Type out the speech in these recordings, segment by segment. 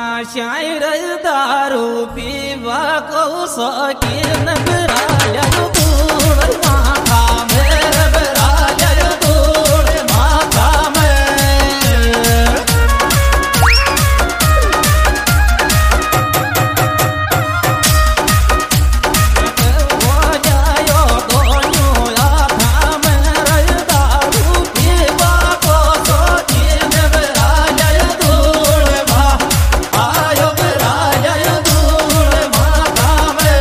शायर दारू पीवा को शौकीन बराया धूड़ माथा में बराया धूड़ माथा में हो जायो दोनों आथा में दारू पीवा को शौकीन बराया धूड़ आयो बराया धूड़ माथा में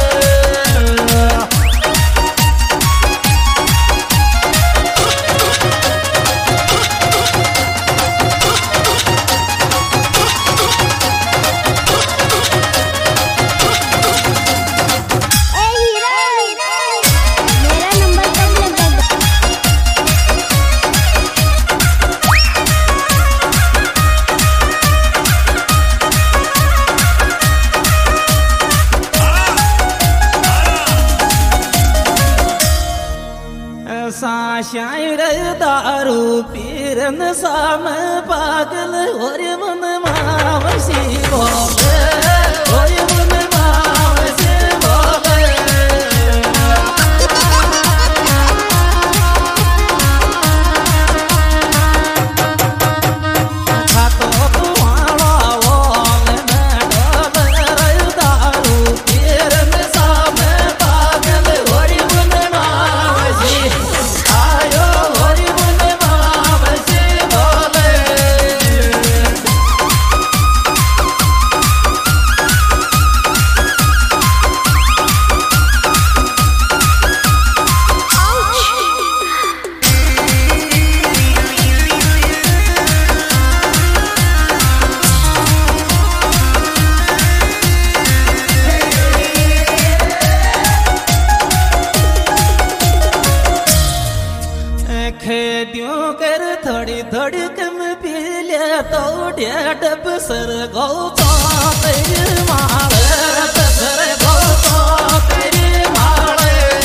शायर दारू पीरन साम पागल और मन मावसी बोले और मन मावसी बोले खातो पुआला ओले में डोबर दारू पीरन साम पागल और मन मावसी आयो हरि मन मावसी बोले खेड्यों कर थोड़ी थोड़ी कम पी ले तो डेढ़ सर गौ तेरी मारे सर गौ तेरी मारे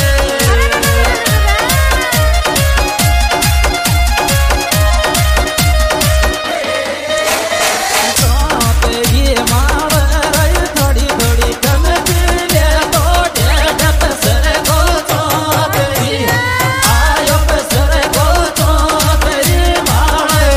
तेरी मारे थोड़ी थोड़ी कम पी ले तो डेढ़ सर गौ तेरी आयो सर गौ तेरी मारे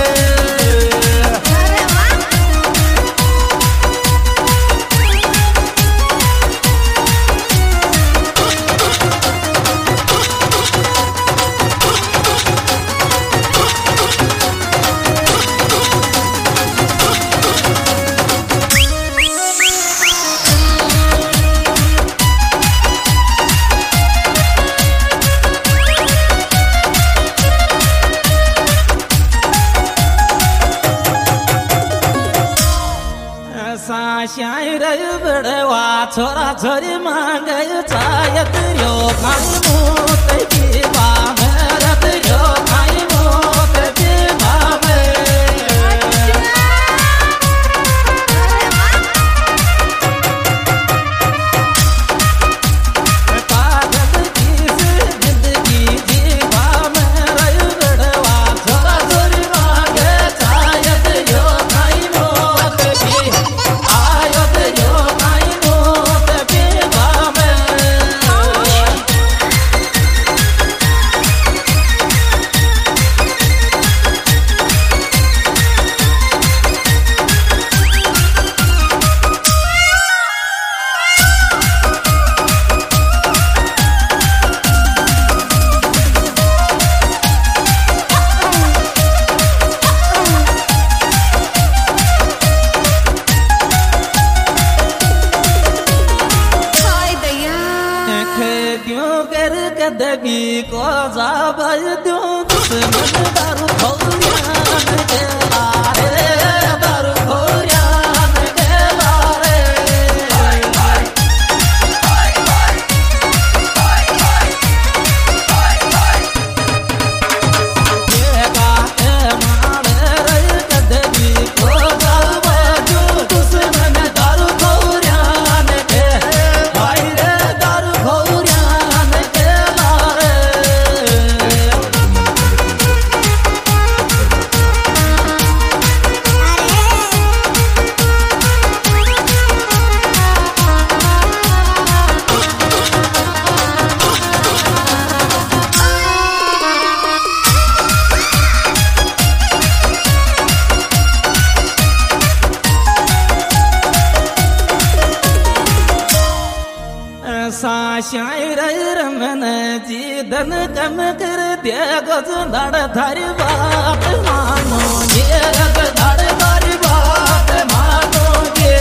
शायर बड़वा छोरा छोरी मांगे चायत यो खाई मोत की बामरत यो खाई मोत की बामे पागल की जिंदगी जीवा में बड़वा छोरा छोरी मांगे चायत यो खाई मोत की आयो यो खाई मोत की बामे खेड्यों कर कदगी को जाबल दूं दुश्मन दारू खौरियान के लारे दारू खौरियान के लारे ये गाते मारे कदगी को जाबल दूं दुश्मन दारू खौरियान के भाई रे दारू खौरियान के लारे शायर रमन जी धन कम कर दे गज धड़ धर बात मानो ये रग धड़ धर बात मानोगे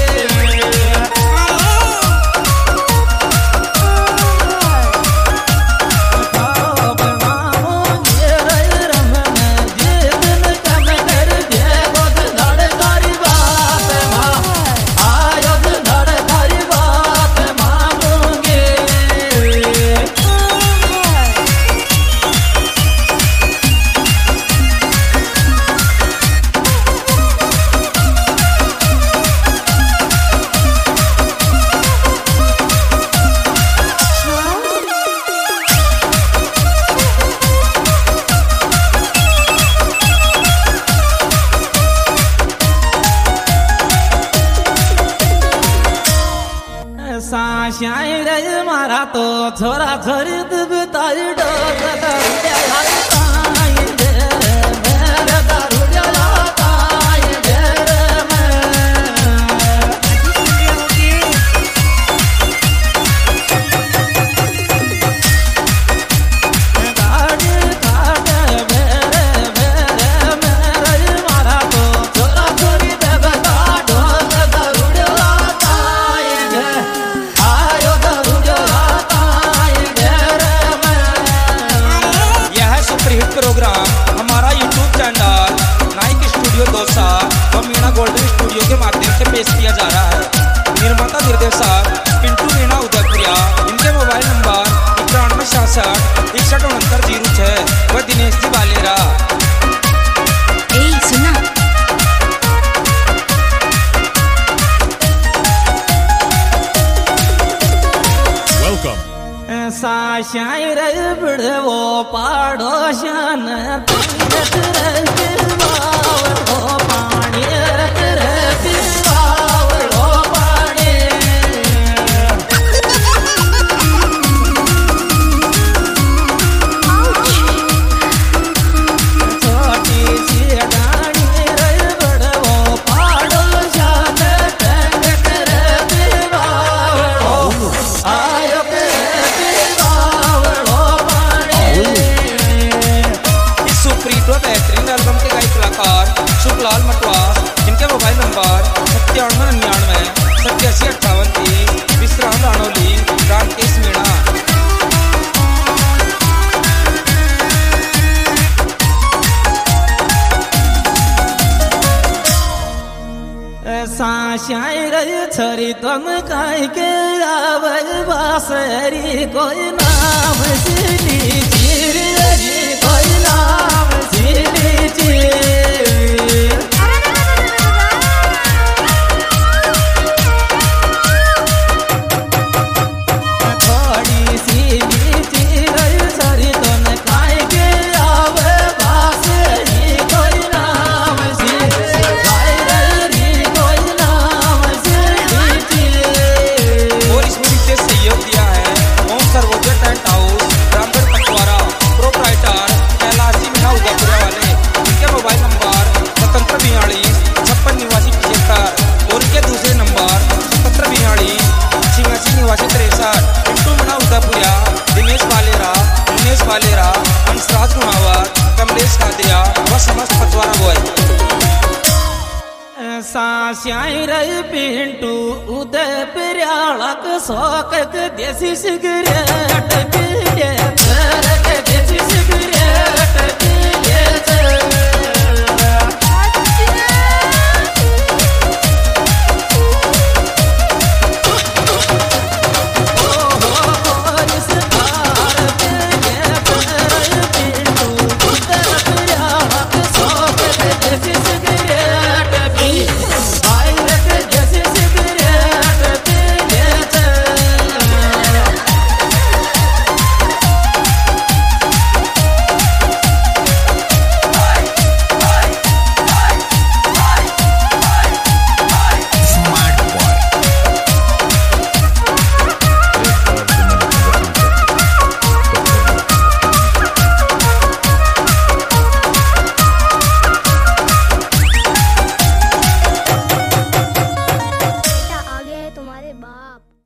शायर मारा तो छोरा खरीद बताई प्रोग्राम हमारा YouTube channel Naik studio Dausa व मीणा गोल्डन स्टूडियो के माध्यम से पेश किया जा रहा है। निर्माता निर्देशक पिंटू मीणा उदयपुरिया। इनके मोबाइल नंबर 9166 व दिनेश जी बालेरा। शायर बड़ो पाड़ोशन सुखलाल मटवा। इनके मोबाइल नंबर 9799 8758 विश्राम रानोली रामकेश मीणा। शायर छरी तुम काय के आवल बासरी कोई नाम सिली चिरी कोई नाम सिली चिरी दिनेश बालेरा, हंसराज कुमावत, कमलेश कादिया व समस्त पटवारा बॉय। शायर पिंटू उदय प्यालक शौक देसी सिगरेट देसी सिगरेट This is